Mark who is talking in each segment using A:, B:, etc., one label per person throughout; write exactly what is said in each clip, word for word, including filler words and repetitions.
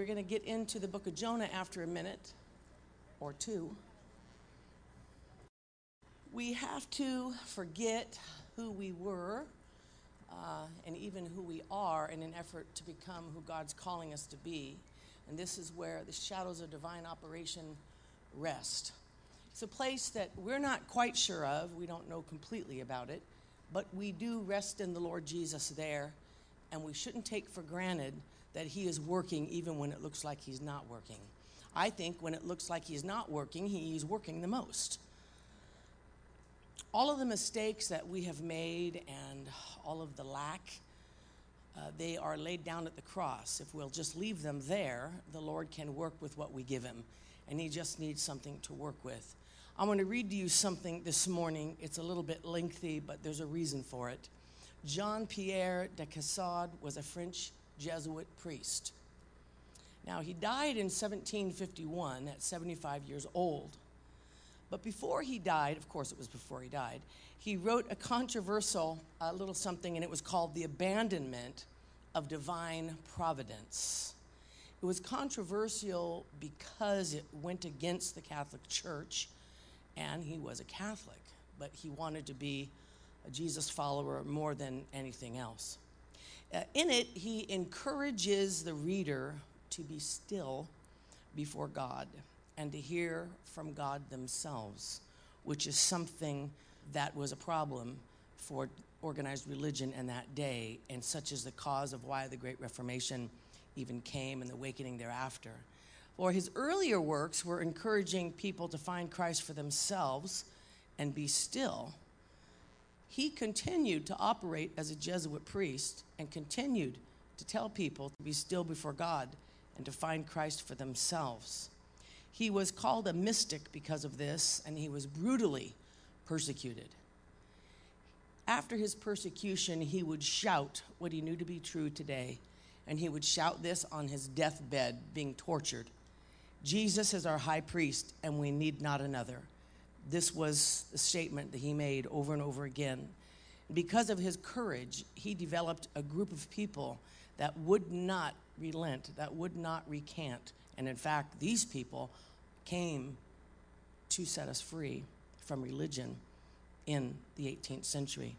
A: we're going to get into the book of Jonah after a minute or two. We have to forget who we were uh, and even who we are in an effort to become who God's calling us to be. And this is where the shadows of divine operation rest. It's a place that we're not quite sure of. We don't know completely about it. But we do rest in the Lord Jesus there. And we shouldn't take for granted that he is working even when it looks like he's not working. I think when it looks like he's not working, he's working the most. All of the mistakes that we have made and all of the lack, uh, they are laid down at the cross. If we'll just leave them there, the Lord can work with what we give him. And he just needs something to work with. I'm going to read to you something this morning. It's a little bit lengthy, but there's a reason for it. Jean-Pierre de Caussade was a French Jesuit priest. Now, he died in seventeen fifty-one at seventy-five years old. But before he died, of course it was before he died, he wrote a controversial uh, little something, and it was called The Abandonment of Divine Providence. It was controversial because it went against the Catholic Church, and he was a Catholic, but he wanted to be a Jesus follower more than anything else. Uh, in it, he encourages the reader to be still before God and to hear from God themselves, which is something that was a problem for organized religion in that day, and such is the cause of why the Great Reformation even came and the awakening thereafter. For his earlier works were encouraging people to find Christ for themselves and be still. He continued to operate as a Jesuit priest and continued to tell people to be still before God and to find Christ for themselves. He was called a mystic because of this, and he was brutally persecuted. After his persecution, he would shout what he knew to be true today, and he would shout this on his deathbed, being tortured. Jesus is our high priest, and we need not another. This was the statement that he made over and over again. Because of his courage, he developed a group of people that would not relent, that would not recant. And in fact, these people came to set us free from religion in the eighteenth century.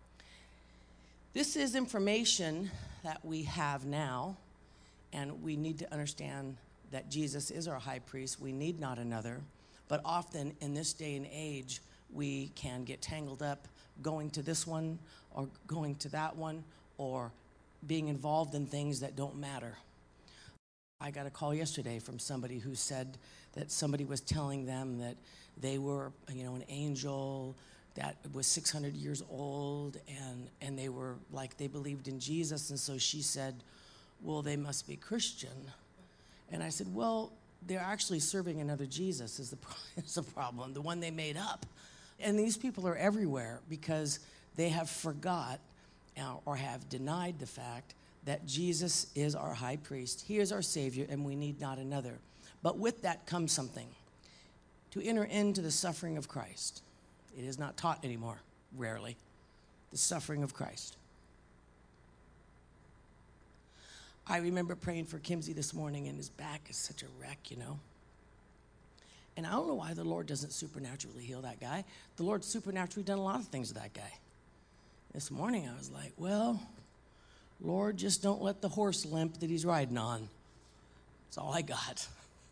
A: This is information that we have now, and we need to understand that Jesus is our high priest. We need not another. But often in this day and age, we can get tangled up going to this one or going to that one or being involved in things that don't matter. I got a call yesterday from somebody who said that somebody was telling them that they were, you know, an angel that was six hundred years old, and, and they were like, they believed in Jesus. And so she said, well, they must be Christian. And I said, well, they're actually serving another Jesus is the, is the problem, the one they made up. And these people are everywhere because they have forgot uh, or have denied the fact that Jesus is our high priest. He is our Savior, and we need not another. But with that comes something. To enter into the suffering of Christ. It is not taught anymore, rarely. The suffering of Christ. I remember praying for Kimsey this morning, and his back is such a wreck, you know. And I don't know why the Lord doesn't supernaturally heal that guy. The Lord's supernaturally done a lot of things to that guy. This morning I was like, well, Lord, just don't let the horse limp that he's riding on. That's all I got.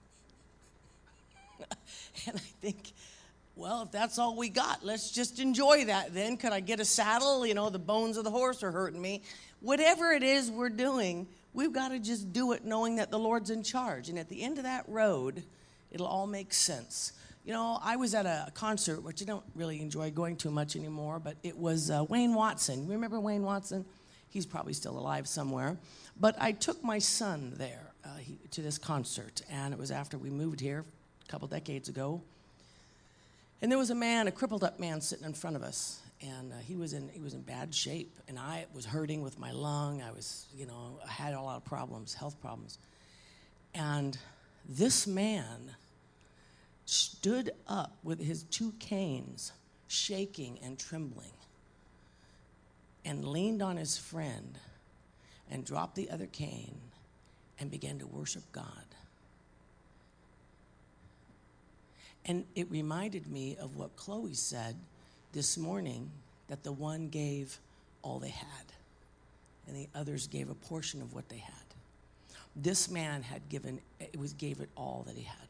A: And I think, well, if that's all we got, let's just enjoy that then. Could I get a saddle? You know, the bones of the horse are hurting me. Whatever it is we're doing, we've got to just do it knowing that the Lord's in charge. And at the end of that road, it'll all make sense. You know, I was at a concert, which I don't really enjoy going to much anymore, but it was uh, Wayne Watson. Remember Wayne Watson? He's probably still alive somewhere. But I took my son there uh, he, to this concert, and it was after we moved here a couple decades ago. And there was a man, a crippled up man sitting in front of us, and uh, he was in he was in bad shape, and I was hurting with my lung. I was, you know, I had a lot of problems, health problems. And this man stood up with his two canes, shaking and trembling, and leaned on his friend and dropped the other cane and began to worship God. And it reminded me of what Chloe said this morning, that the one gave all they had, and the others gave a portion of what they had. This man had given, it was gave it all that he had.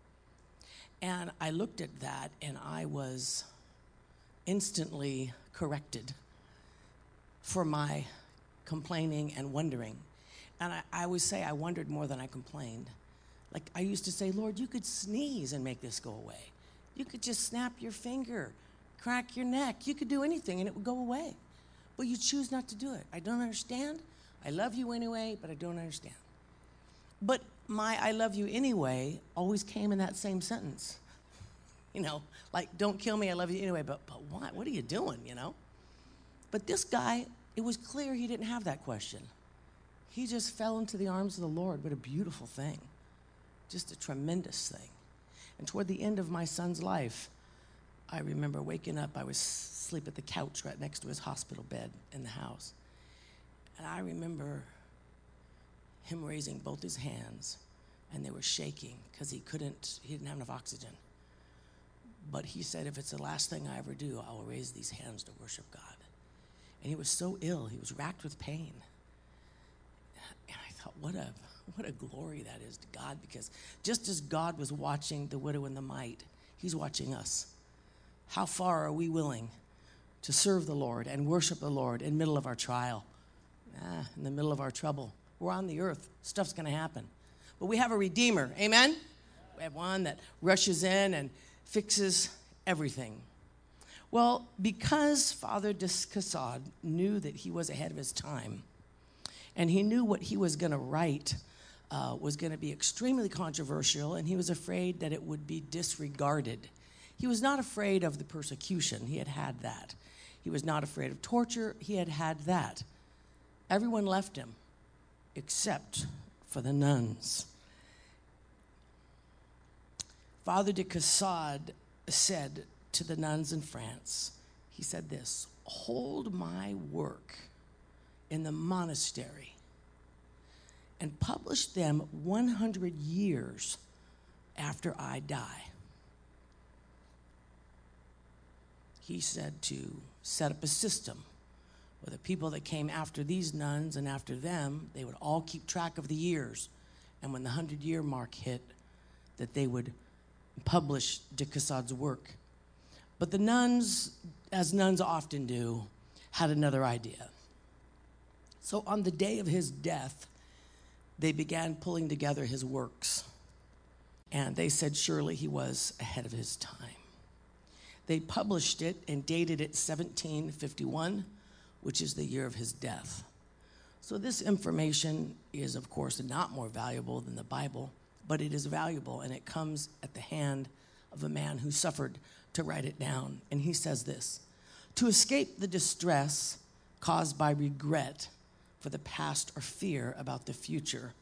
A: And I looked at that, and I was instantly corrected for my complaining and wondering. And I, I always say I wondered more than I complained. Like I used to say, Lord, you could sneeze and make this go away. You could just snap your finger, crack your neck. You could do anything and it would go away. But you choose not to do it. I don't understand. I love you anyway, but I don't understand. But my I love you anyway always came in that same sentence. You know, like, don't kill me, I love you anyway, but, but what? What are you doing, you know? But this guy, it was clear he didn't have that question. He just fell into the arms of the Lord. What a beautiful thing. Just a tremendous thing. And toward the end of my son's life, I remember waking up, I was asleep at the couch right next to his hospital bed in the house. And I remember him raising both his hands, and they were shaking because he couldn't, he didn't have enough oxygen. But he said, if it's the last thing I ever do, I will raise these hands to worship God. And he was so ill, he was racked with pain. And I thought, what a what a glory that is to God, because just as God was watching the widow and the mite, he's watching us. How far are we willing to serve the Lord and worship the Lord in the middle of our trial, ah, in the middle of our trouble? We're on the earth. Stuff's going to happen. But we have a Redeemer. Amen? We have one that rushes in and fixes everything. Well, because Father de Caussade knew that he was ahead of his time, and he knew what he was going to write uh, was going to be extremely controversial, and he was afraid that it would be disregarded. He was not afraid of the persecution. He had had that. He was not afraid of torture. He had had that. Everyone left him except for the nuns. Father de Caussade said to the nuns in France, he said this, hold my work in the monastery and publish them one hundred years after I die. He said to set up a system where the people that came after these nuns and after them, they would all keep track of the years. And when the hundred-year mark hit, that they would publish de Caussade's work. But the nuns, as nuns often do, had another idea. So on the day of his death, they began pulling together his works. And they said surely he was ahead of his time. They published it and dated it seventeen fifty-one, which is the year of his death. So this information is, of course, not more valuable than the Bible, but it is valuable, and it comes at the hand of a man who suffered to write it down. And he says this, to escape the distress caused by regret for the past or fear about the future,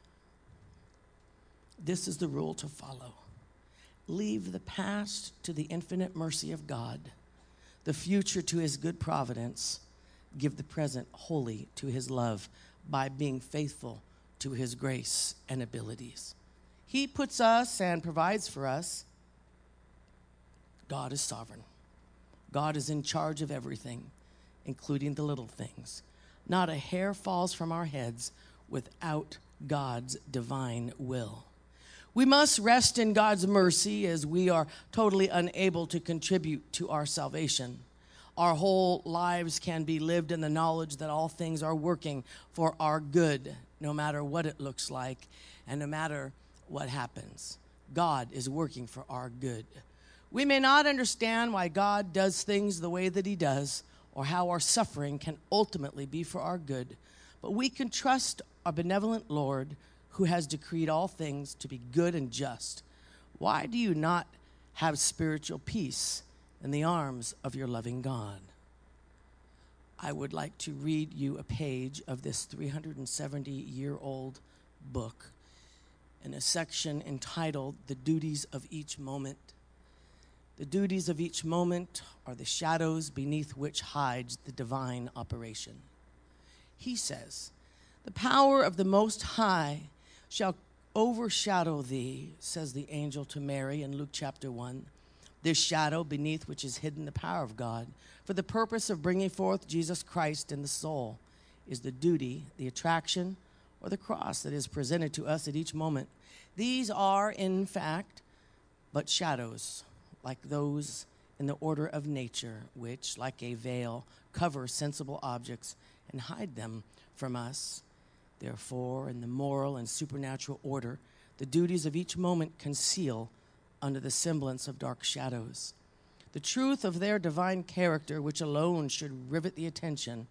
A: this is the rule to follow. Leave the past to the infinite mercy of God, the future to his good providence, give the present wholly to his love by being faithful to his grace and abilities. He puts us and provides for us. God is sovereign. God is in charge of everything, including the little things. Not a hair falls from our heads without God's divine will. We must rest in God's mercy as we are totally unable to contribute to our salvation. Our whole lives can be lived in the knowledge that all things are working for our good, no matter what it looks like and no matter what happens. God is working for our good. We may not understand why God does things the way that he does or how our suffering can ultimately be for our good, but we can trust our benevolent Lord who has decreed all things to be good and just. Why do you not have spiritual peace in the arms of your loving God? I would like to read you a page of this three hundred seventy-year-old book in a section entitled The Duties of Each Moment. The duties of each moment are the shadows beneath which hides the divine operation. He says, The power of the Most High shall overshadow thee, says the angel to Mary in Luke chapter one. This shadow beneath which is hidden the power of God, for the purpose of bringing forth Jesus Christ in the soul, is the duty, the attraction, or the cross that is presented to us at each moment. These are, in fact, but shadows, like those in the order of nature, which, like a veil, cover sensible objects and hide them from us. Therefore, in the moral and supernatural order, the duties of each moment conceal under the semblance of dark shadows the truth of their divine character, which alone should rivet the attention.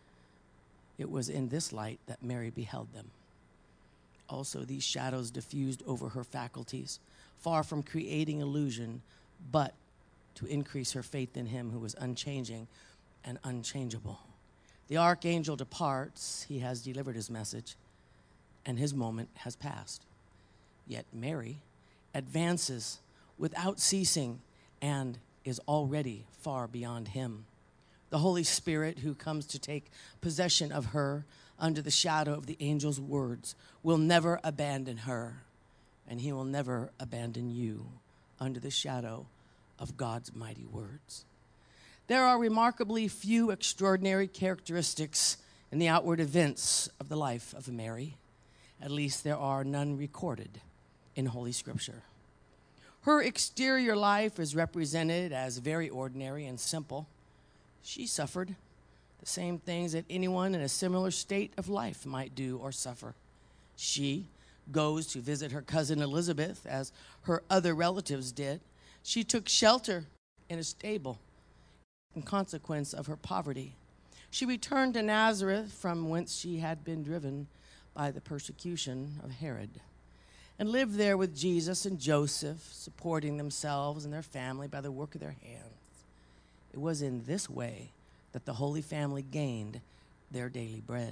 A: It was in this light that Mary beheld them. Also, these shadows diffused over her faculties, far from creating illusion, but to increase her faith in him who was unchanging and unchangeable. The archangel departs, he has delivered his message, and his moment has passed. Yet Mary advances without ceasing and is already far beyond him. The Holy Spirit, who comes to take possession of her under the shadow of the angel's words, will never abandon her, and he will never abandon you under the shadow of God's mighty words. There are remarkably few extraordinary characteristics in the outward events of the life of Mary. At least there are none recorded in Holy Scripture. Her exterior life is represented as very ordinary and simple. She suffered the same things that anyone in a similar state of life might do or suffer. She goes to visit her cousin Elizabeth as her other relatives did. She took shelter in a stable in consequence of her poverty. She returned to Nazareth, from whence she had been driven by the persecution of Herod, and lived there with Jesus and Joseph, supporting themselves and their family by the work of their hands. It was in this way that the Holy Family gained their daily bread.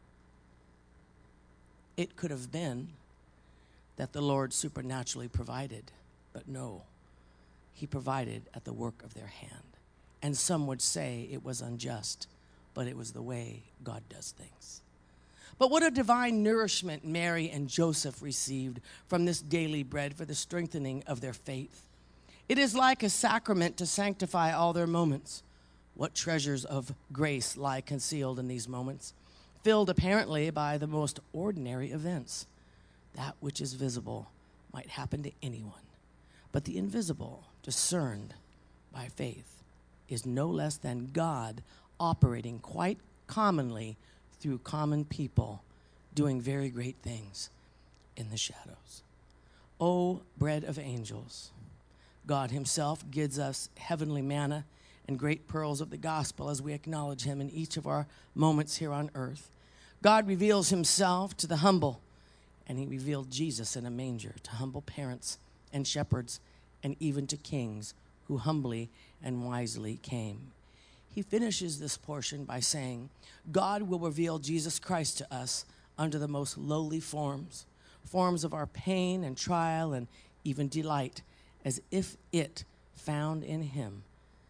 A: It could have been that the Lord supernaturally provided, but no, he provided at the work of their hand. And some would say it was unjust, but it was the way God does things. But what a divine nourishment Mary and Joseph received from this daily bread for the strengthening of their faith. It is like a sacrament to sanctify all their moments. What treasures of grace lie concealed in these moments, filled apparently by the most ordinary events. That which is visible might happen to anyone, but the invisible, discerned by faith, is no less than God operating quite commonly through common people, doing very great things in the shadows. O bread of angels, God himself gives us heavenly manna and great pearls of the gospel as we acknowledge him in each of our moments here on earth. God reveals himself to the humble, and he revealed Jesus in a manger to humble parents and shepherds and even to kings who humbly and wisely came. He finishes this portion by saying, God will reveal Jesus Christ to us under the most lowly forms, forms of our pain and trial and even delight, as if it found in him.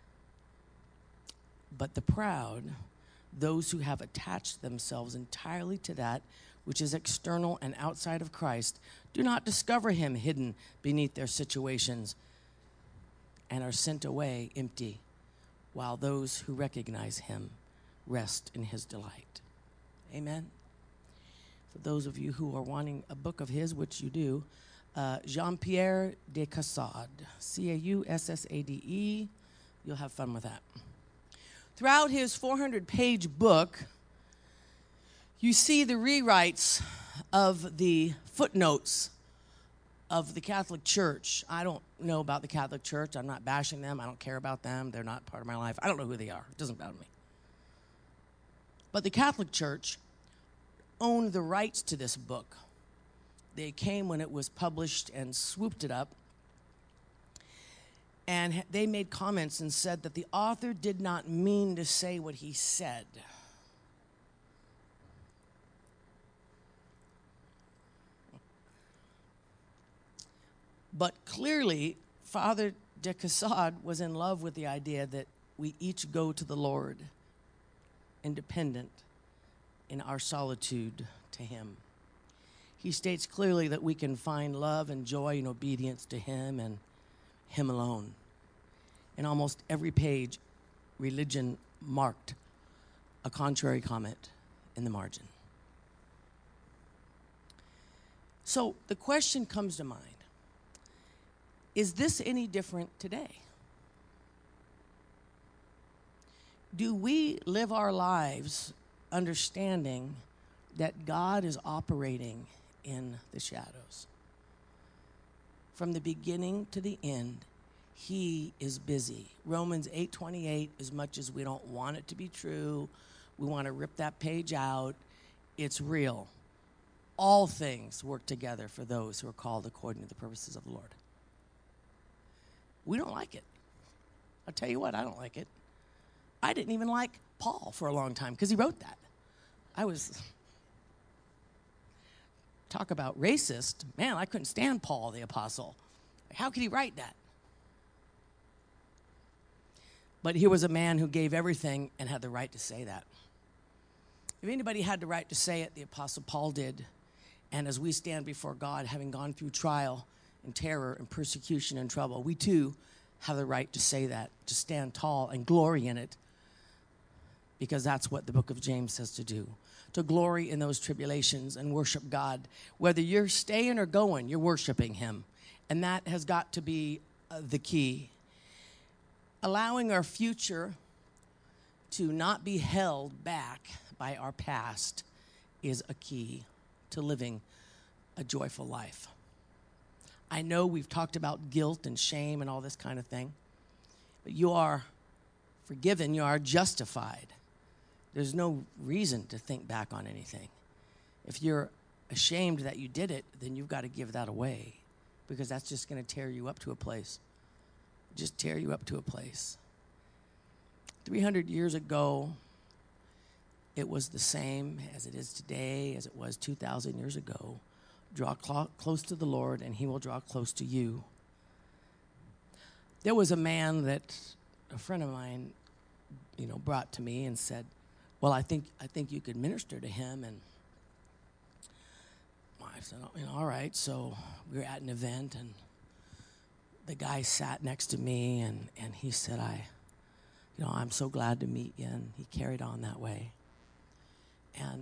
A: But the proud, those who have attached themselves entirely to that which is external and outside of Christ, do not discover him hidden beneath their situations and are sent away empty, while those who recognize him rest in his delight. Amen. For those of you who are wanting a book of his, which you do, uh, Jean-Pierre de Caussade, C A U S S A D E. You'll have fun with that. Throughout his four hundred page book, you see the rewrites of the footnotes of the Catholic Church. I don't know about the Catholic Church. I'm not bashing them. I don't care about them. They're not part of my life. I don't know who they are. It doesn't bother me. But the Catholic Church owned the rights to this book. They came when it was published and swooped it up. And they made comments and said that the author did not mean to say what he said. But clearly, Father de Caussade was in love with the idea that we each go to the Lord independent in our solitude to him. He states clearly that we can find love and joy and obedience to him and him alone. In almost every page, religion marked a contrary comment in the margin. So the question comes to mind, is this any different today? Do we live our lives understanding that God is operating in the shadows? From the beginning to the end, he is busy. Romans eight twenty-eight, as much as we don't want it to be true, we want to rip that page out, it's real. All things work together for those who are called according to the purposes of the Lord. We don't like it. I'll tell you what, I don't like it. I didn't even like Paul for a long time because he wrote that. I was, talk about racist, man, I couldn't stand Paul the apostle. How could he write that? But here was a man who gave everything and had the right to say that. If anybody had the right to say it, the apostle Paul did. And as we stand before God, having gone through trial and terror and persecution and trouble, we too have the right to say that, to stand tall and glory in it, because that's what the book of James says to do, to glory in those tribulations and worship God. Whether you're staying or going, you're worshiping him. And that has got to be uh, the key. Allowing our future to not be held back by our past is a key to living a joyful life. I know we've talked about guilt and shame and all this kind of thing, but you are forgiven, you are justified. There's no reason to think back on anything. If you're ashamed that you did it, then you've got to give that away, because that's just going to tear you up to a place. Just tear you up to a place. three hundred years ago, it was the same as it is today, as it was two thousand years ago. Draw cl- close to the Lord, and he will draw close to you. There was a man that a friend of mine, you know, brought to me and said, well, I think I think you could minister to him. And I said, oh, you know, all right. So we were at an event, and the guy sat next to me, and, and he said, I, you know, I'm so glad to meet you. And he carried on that way. And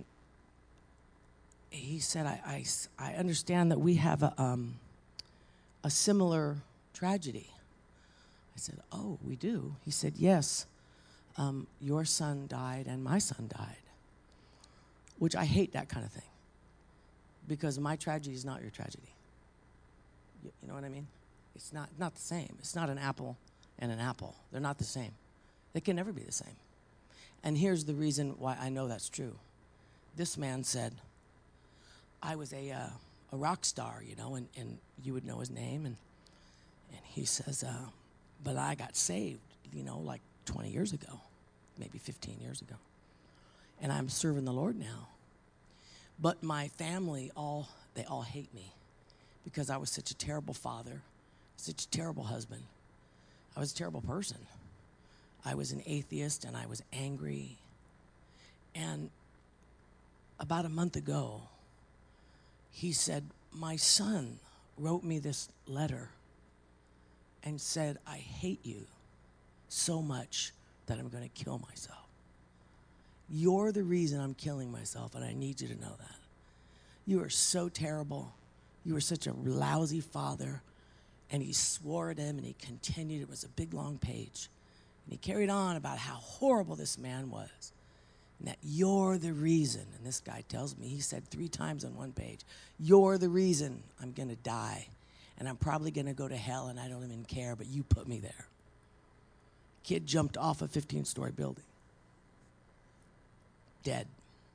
A: he said, I, I, I understand that we have a, um, a similar tragedy. I said, oh, we do? He said, yes, um, your son died and my son died, which I hate that kind of thing, because my tragedy is not your tragedy. You, you know what I mean? It's not, not the same. It's not an apple and an apple. They're not the same. They can never be the same. And here's the reason why I know that's true. This man said, I was a uh, a rock star, you know, and, and you would know his name. And and he says, uh, but I got saved, you know, like twenty years ago, maybe fifteen years ago. And I'm serving the Lord now. But my family, all they all hate me because I was such a terrible father, such a terrible husband. I was a terrible person. I was an atheist, and I was angry. And about a month ago, he said, my son wrote me this letter and said, I hate you so much that I'm going to kill myself. You're the reason I'm killing myself, and I need you to know that. You are so terrible. You were such a lousy father. And he swore at him, and he continued. It was a big, long page. And he carried on about how horrible this man was, and that you're the reason. And this guy tells me, he said three times on one page, you're the reason I'm going to die, and I'm probably going to go to hell, and I don't even care, but you put me there. Kid jumped off a fifteen-story building. Dead.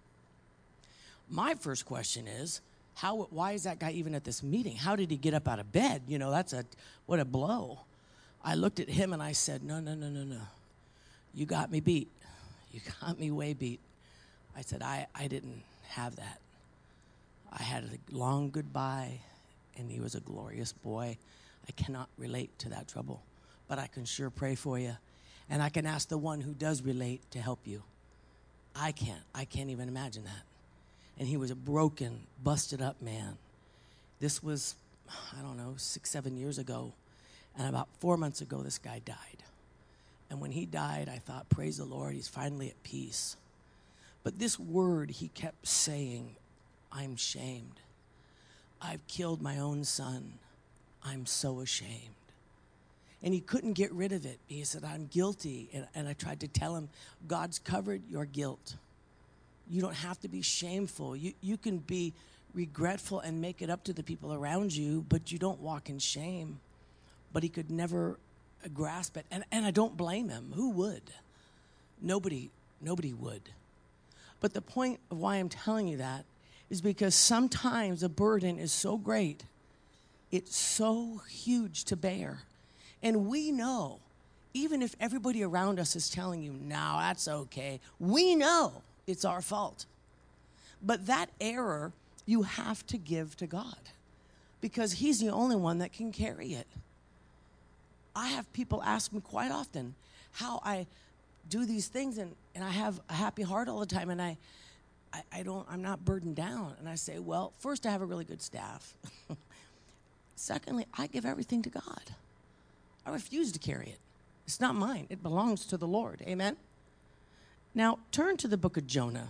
A: My first question is, how? Why is that guy even at this meeting? How did he get up out of bed? You know, that's a, what a blow. I looked at him and I said, no, no, no, no, no. You got me beat. You got me way beat. I said, I, I didn't have that. I had a long goodbye, and he was a glorious boy. I cannot relate to that trouble, but I can sure pray for you. And I can ask the one who does relate to help you. I can't. I can't even imagine that. And he was a broken, busted up man. This was, I don't know, six, seven years ago. And about four months ago, this guy died. And when he died, I thought, praise the Lord, he's finally at peace. But this word he kept saying, I'm shamed. I've killed my own son. I'm so ashamed. And he couldn't get rid of it. He said, I'm guilty. And, and I tried to tell him, God's covered your guilt. You don't have to be shameful. You, you can be regretful and make it up to the people around you, but you don't walk in shame. But he could never grasp it. And, and I don't blame him. Who would? Nobody, nobody would. But the point of why I'm telling you that is because sometimes a burden is so great, it's so huge to bear. And we know, even if everybody around us is telling you, no, that's okay, we know it's our fault. But that error, you have to give to God because he's the only one that can carry it. I have people ask me quite often how I do these things, and, and I have a happy heart all the time, and I, I, I don't, I'm not burdened down. And I say, well, first, I have a really good staff. Secondly, I give everything to God. I refuse to carry it. It's not mine. It belongs to the Lord. Amen? Now, turn to the book of Jonah.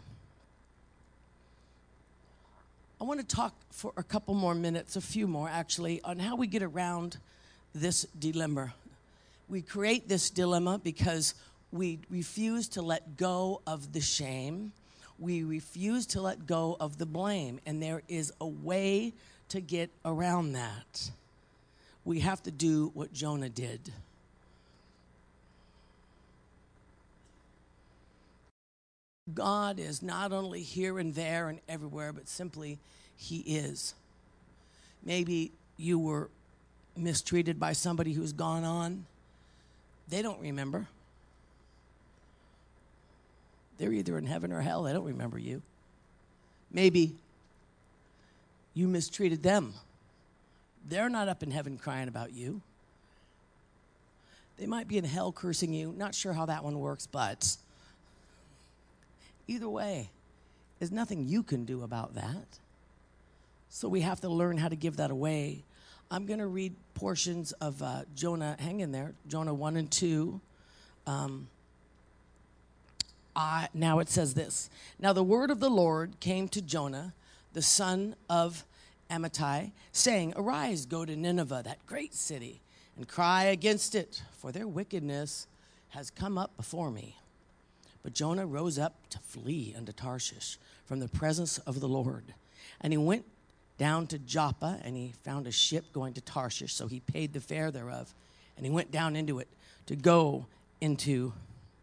A: I want to talk for a couple more minutes, a few more actually, on how we get around this dilemma. We create this dilemma because we refuse to let go of the shame. We refuse to let go of the blame. And there is a way to get around that. We have to do what Jonah did. God is not only here and there and everywhere, but simply he is. Maybe you were mistreated by somebody who's gone on. They don't remember. They're either in heaven or hell. They don't remember you. Maybe you mistreated them. They're not up in heaven crying about you. They might be in hell cursing you. Not sure how that one works, but either way, there's nothing you can do about that. So we have to learn how to give that away. I'm going to read portions of uh, Jonah. Hang in there. Jonah one and two. Um, I, now it says this. Now the word of the Lord came to Jonah, the son of Amittai, saying, arise, go to Nineveh, that great city, and cry against it, for their wickedness has come up before me. But Jonah rose up to flee unto Tarshish from the presence of the Lord. And he went down to Joppa, and he found a ship going to Tarshish, so he paid the fare thereof. And he went down into it to go into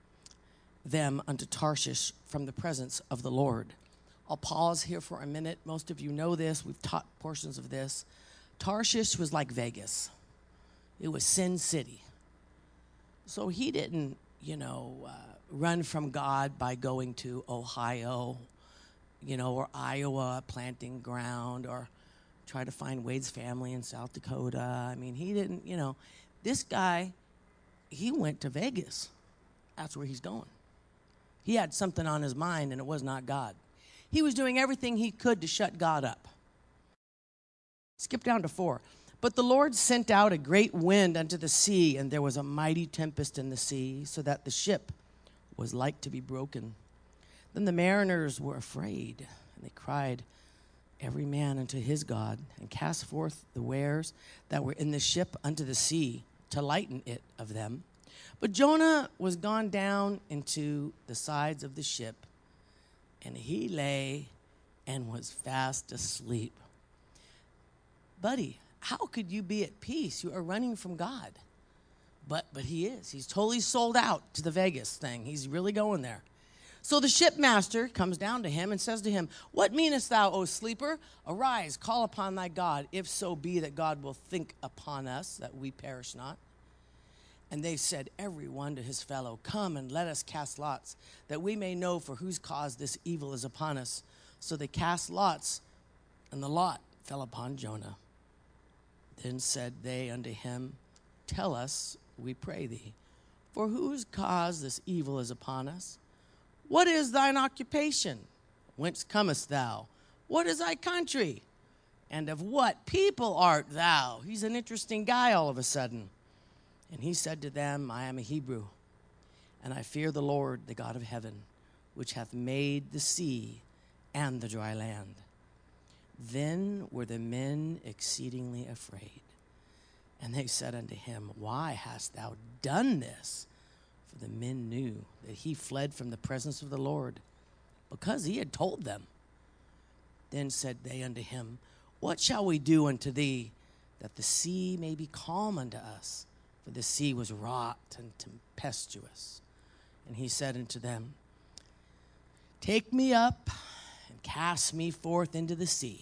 A: them unto Tarshish from the presence of the Lord. I'll pause here for a minute. Most of you know this. We've taught portions of this. Tarshish was like Vegas. It was Sin City. So he didn't, you know, uh, run from God by going to Ohio, you know, or Iowa, planting ground, or try to find Wade's family in South Dakota. I mean, he didn't, you know. This guy, he went to Vegas. That's where he's going. He had something on his mind, and it was not God. He was doing everything he could to shut God up. Skip down to four. But the Lord sent out a great wind unto the sea, and there was a mighty tempest in the sea, so that the ship was like to be broken. Then the mariners were afraid, and they cried, every man unto his God, and cast forth the wares that were in the ship unto the sea, to lighten it of them. But Jonah was gone down into the sides of the ship, and he lay and was fast asleep. Buddy, how could you be at peace? You are running from God. But but he is. He's totally sold out to the Vegas thing. He's really going there. So the shipmaster comes down to him and says to him, what meanest thou, O sleeper? Arise, call upon thy God, if so be that God will think upon us, that we perish not. And they said, every one to his fellow, come and let us cast lots, that we may know for whose cause this evil is upon us. So they cast lots, and the lot fell upon Jonah. Then said they unto him, tell us, we pray thee, for whose cause this evil is upon us? What is thine occupation? Whence comest thou? What is thy country? And of what people art thou? He's an interesting guy all of a sudden. And he said to them, I am a Hebrew, and I fear the Lord, the God of heaven, which hath made the sea and the dry land. Then were the men exceedingly afraid. And they said unto him, why hast thou done this? For the men knew that he fled from the presence of the Lord, because he had told them. Then said they unto him, what shall we do unto thee, that the sea may be calm unto us? For the sea was wrought and tempestuous. And he said unto them, take me up and cast me forth into the sea.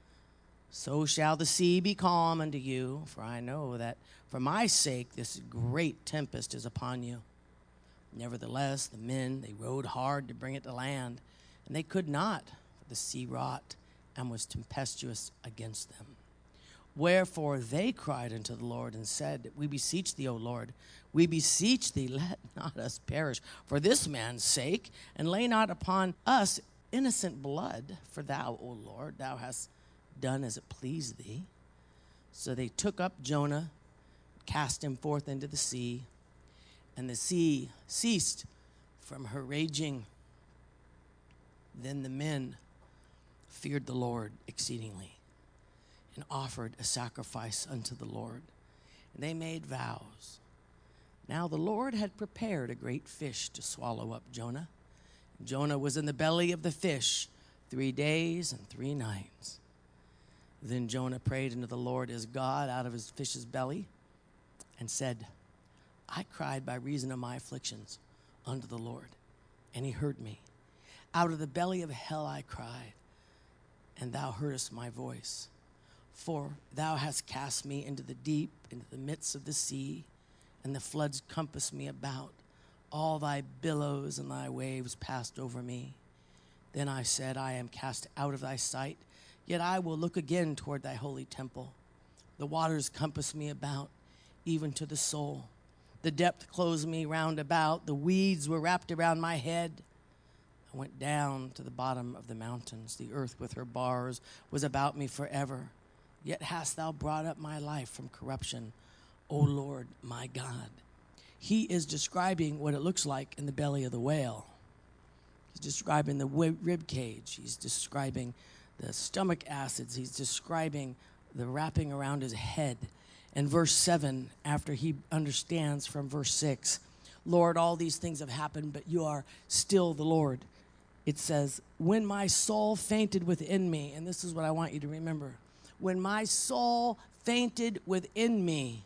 A: So shall the sea be calm unto you, for I know that for my sake this great tempest is upon you. Nevertheless, the men, they rowed hard to bring it to land, and they could not, for the sea wrought and was tempestuous against them. Wherefore they cried unto the Lord and said, we beseech thee, O Lord, we beseech thee, let not us perish for this man's sake, and lay not upon us innocent blood. For thou, O Lord, thou hast done as it pleased thee. So they took up Jonah, cast him forth into the sea, and the sea ceased from her raging. Then the men feared the Lord exceedingly, and offered a sacrifice unto the Lord. And they made vows. Now the Lord had prepared a great fish to swallow up Jonah. And Jonah was in the belly of the fish three days and three nights. Then Jonah prayed unto the Lord his God out of his fish's belly, and said, I cried by reason of my afflictions unto the Lord, and he heard me. Out of the belly of hell I cried, and thou heardest my voice. For thou hast cast me into the deep, into the midst of the sea, and the floods compassed me about. All thy billows and thy waves passed over me. Then I said, I am cast out of thy sight, yet I will look again toward thy holy temple. The waters compassed me about, even to the soul. The depth closed me round about. The weeds were wrapped around my head. I went down to the bottom of the mountains. The earth with her bars was about me forever. Yet hast thou brought up my life from corruption, O Lord my God. He is describing what it looks like in the belly of the whale. He's describing the rib cage. He's describing the stomach acids. He's describing the wrapping around his head. And verse seven, after he understands from verse six, Lord, all these things have happened, but you are still the Lord. It says, when my soul fainted within me, and this is what I want you to remember, when my soul fainted within me,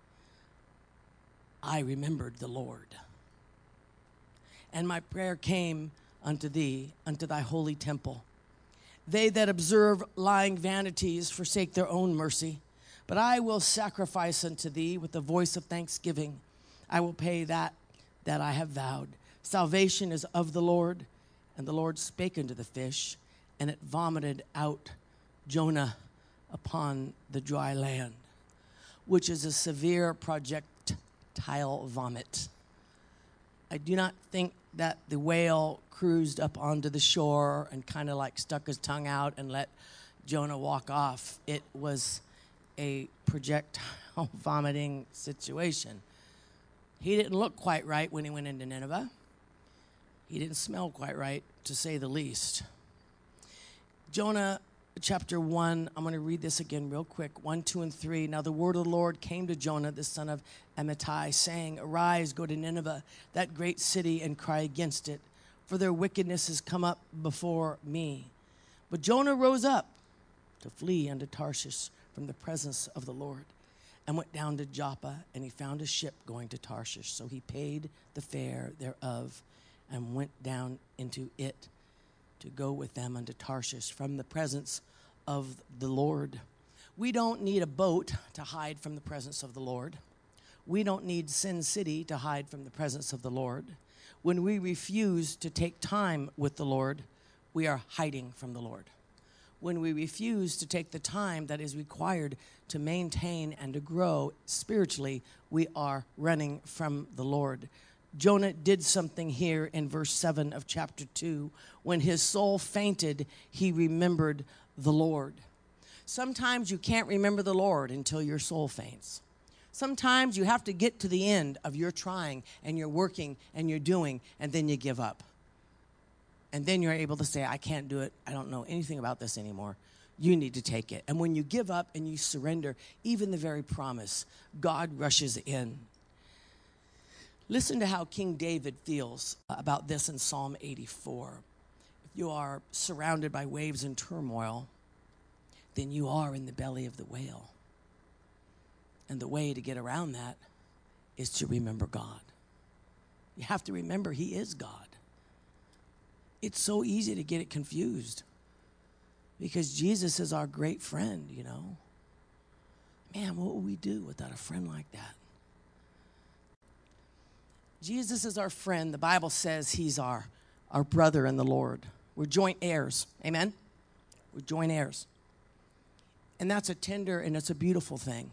A: I remembered the Lord. And my prayer came unto thee, unto thy holy temple. They that observe lying vanities forsake their own mercy. But I will sacrifice unto thee with the voice of thanksgiving. I will pay that that I have vowed. Salvation is of the Lord. And the Lord spake unto the fish, and it vomited out Jonah upon the dry land, which is a severe projectile vomit. I do not think that the whale cruised up onto the shore and kind of like stuck his tongue out and let Jonah walk off. It was a projectile vomiting situation. He didn't look quite right when he went into Nineveh. He didn't smell quite right, to say the least. Jonah chapter one, I'm going to read this again real quick, one, two, and three. Now the word of the Lord came to Jonah, the son of Amittai, saying, arise, go to Nineveh, that great city, and cry against it, for their wickedness has come up before me. But Jonah rose up to flee unto Tarshish from the presence of the Lord, and went down to Joppa, and he found a ship going to Tarshish. So he paid the fare thereof, and went down into it to go with them unto Tarshish from the presence of the Lord. We don't need a boat to hide from the presence of the Lord. We don't need Sin City to hide from the presence of the Lord. When we refuse to take time with the Lord, we are hiding from the Lord. When we refuse to take the time that is required to maintain and to grow spiritually, we are running from the Lord. Jonah did something here in verse seven of chapter two. When his soul fainted, he remembered the Lord. Sometimes you can't remember the Lord until your soul faints. Sometimes you have to get to the end of your trying and you're working and you're doing, and then you give up. And then you're able to say, I can't do it. I don't know anything about this anymore. You need to take it. And when you give up and you surrender, even the very promise, God rushes in. Listen to how King David feels about this in Psalm eighty-four. If you are surrounded by waves and turmoil, then you are in the belly of the whale. And the way to get around that is to remember God. You have to remember He is God. It's so easy to get it confused because Jesus is our great friend, you know. Man, what would we do without a friend like that? Jesus is our friend. The Bible says He's our, our brother in the Lord. We're joint heirs. Amen? We're joint heirs. And that's a tender and it's a beautiful thing.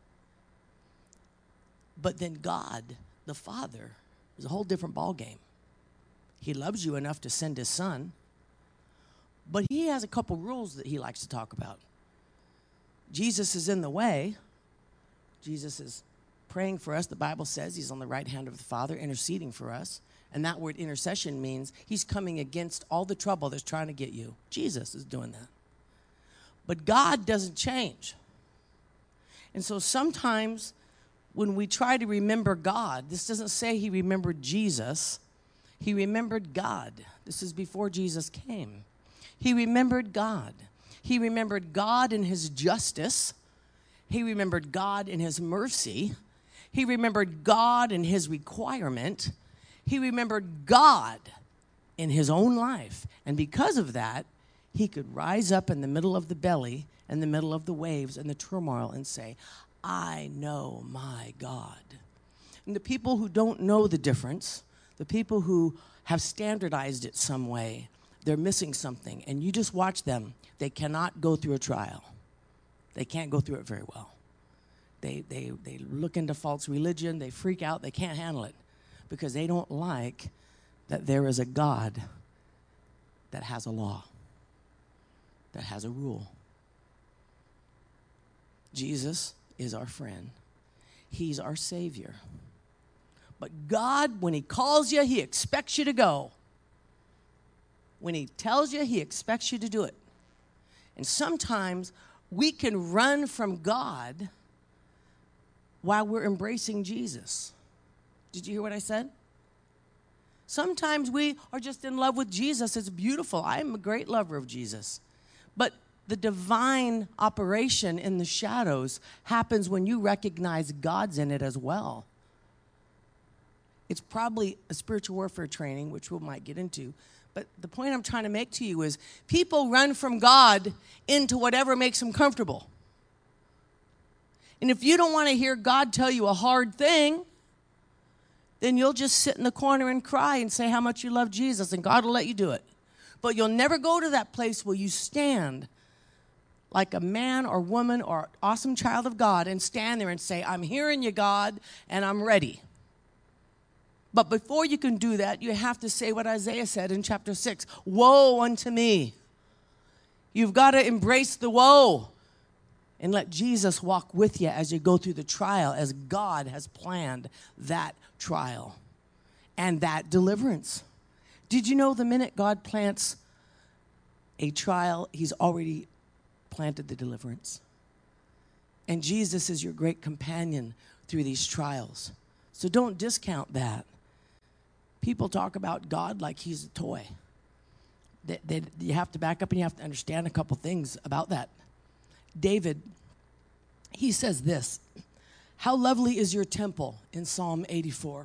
A: But then God, the Father, is a whole different ballgame. He loves you enough to send His Son, but He has a couple rules that He likes to talk about. Jesus is in the way. Jesus is praying for us. The Bible says He's on the right hand of the Father, interceding for us. And that word intercession means He's coming against all the trouble that's trying to get you. Jesus is doing that. But God doesn't change. And so sometimes when we try to remember God, this doesn't say He remembered Jesus. He remembered God. This is before Jesus came. He remembered God. He remembered God in His justice. He remembered God in His mercy. He remembered God in His requirement. He remembered God in His own life. And because of that, He could rise up in the middle of the belly, in the middle of the waves and the turmoil and say, I know my God. And the people who don't know the difference, the people who have standardized it some way, they're missing something. And you just watch them. They cannot go through a trial. They can't go through it very well. They, they, they look into false religion. They freak out. They can't handle it because they don't like that there is a God that has a law, that has a rule. Jesus is our friend. He's our Savior. But God, when He calls you, He expects you to go. When He tells you, He expects you to do it. And sometimes we can run from God while we're embracing Jesus. Did you hear what I said? Sometimes we are just in love with Jesus. It's beautiful. I'm a great lover of Jesus. But the divine operation in the shadows happens when you recognize God's in it as well. It's probably a spiritual warfare training, which we might get into. But the point I'm trying to make to you is people run from God into whatever makes them comfortable. And if you don't want to hear God tell you a hard thing, then you'll just sit in the corner and cry and say how much you love Jesus, and God will let you do it. But you'll never go to that place where you stand like a man or woman or awesome child of God and stand there and say, I'm hearing you, God, and I'm ready. But before you can do that, you have to say what Isaiah said in chapter six, woe unto me. You've got to embrace the woe and let Jesus walk with you as you go through the trial, as God has planned that trial and that deliverance. Did you know the minute God plants a trial, He's already planted the deliverance? And Jesus is your great companion through these trials. So don't discount that. People talk about God like He's a toy. They, they, you have to back up and you have to understand a couple things about that. David, he says this, how lovely is your temple in Psalm eighty-four.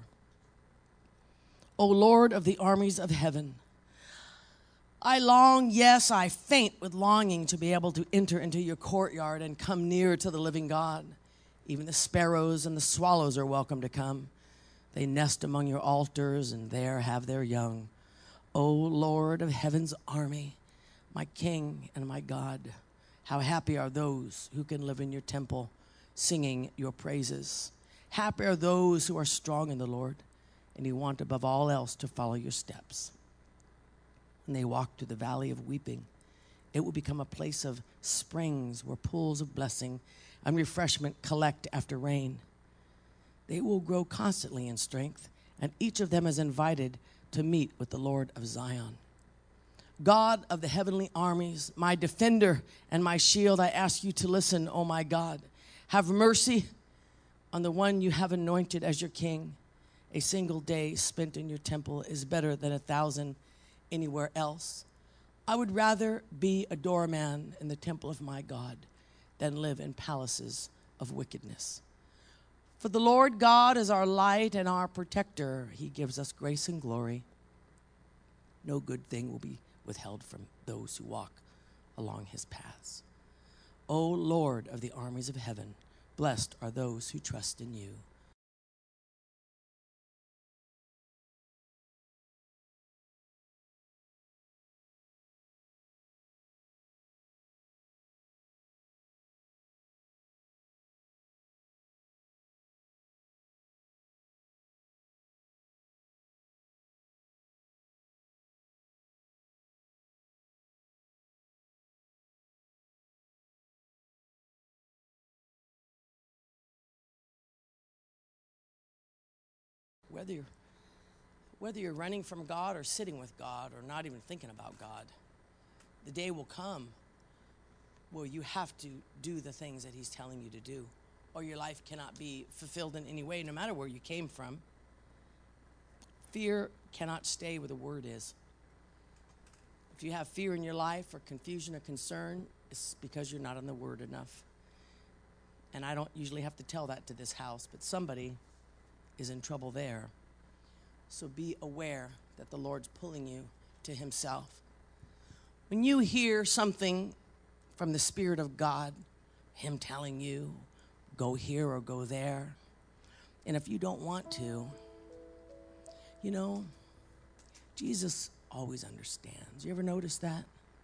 A: O Lord of the armies of heaven, I long, yes, I faint with longing to be able to enter into your courtyard and come near to the living God. Even the sparrows and the swallows are welcome to come. They nest among your altars and there have their young. O Lord of heaven's army, my King and my God, how happy are those who can live in your temple singing your praises. Happy are those who are strong in the Lord and you want above all else to follow your steps. When they walk through the valley of weeping, it will become a place of springs where pools of blessing and refreshment collect after rain. They will grow constantly in strength, and each of them is invited to meet with the Lord of Zion. God of the heavenly armies, my defender and my shield, I ask you to listen, O my God. Have mercy on the one you have anointed as your king. A single day spent in your temple is better than a thousand anywhere else. I would rather be a doorman in the temple of my God than live in palaces of wickedness. For the Lord God is our light and our protector. He gives us grace and glory. No good thing will be withheld from those who walk along his paths. O Lord of the armies of heaven, blessed are those who trust in you. Whether you're, whether you're running from God or sitting with God or not even thinking about God, the day will come where you have to do the things that he's telling you to do, or your life cannot be fulfilled in any way, no matter where you came from. Fear cannot stay where the word is. If you have fear in your life or confusion or concern, it's because you're not in the word enough. And I don't usually have to tell that to this house, but somebody is in trouble there. So be aware that the Lord's pulling you to himself. When you hear something from the Spirit of God, him telling you, go here or go there, and if you don't want to, you know, Jesus always understands. You ever notice that?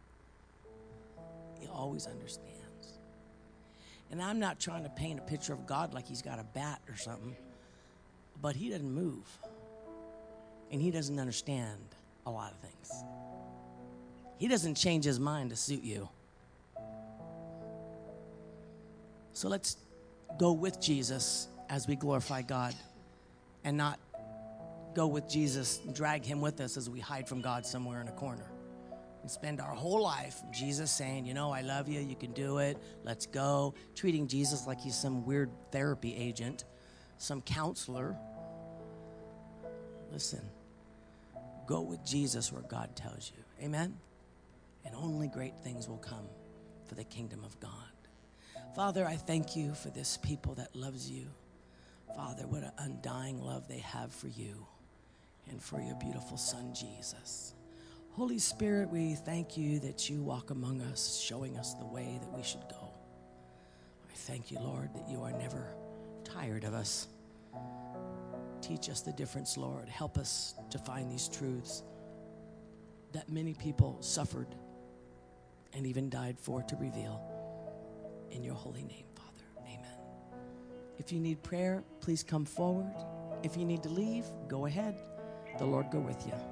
A: He always understands. And I'm not trying to paint a picture of God like he's got a bat or something, but he doesn't move. And he doesn't understand a lot of things. He doesn't change his mind to suit you. So let's go with Jesus as we glorify God, and not go with Jesus and drag him with us as we hide from God somewhere in a corner. And spend our whole life Jesus saying, you know, I love you, you can do it, let's go. Treating Jesus like he's some weird therapy agent, some counselor. Listen, go with Jesus where God tells you. Amen? And only great things will come for the kingdom of God. Father, I thank you for this people that loves you. Father, what an undying love they have for you and for your beautiful son, Jesus. Holy Spirit, we thank you that you walk among us, showing us the way that we should go. I thank you, Lord, that you are never tired of us. Teach us the difference, Lord. Help us to find these truths that many people suffered and even died for to reveal. In your holy name, Father, amen. If you need prayer, please come forward. If you need to leave, go ahead. The Lord go with you.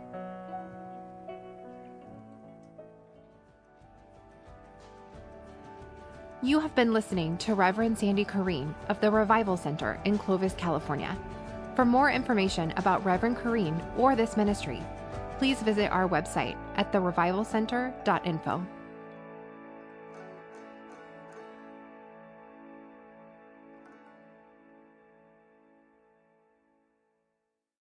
B: You have been listening to Reverend Sandy Kareem of the Revival Center in Clovis, California. For more information about Reverend Kareem or this ministry, please visit our website at the revival center dot info.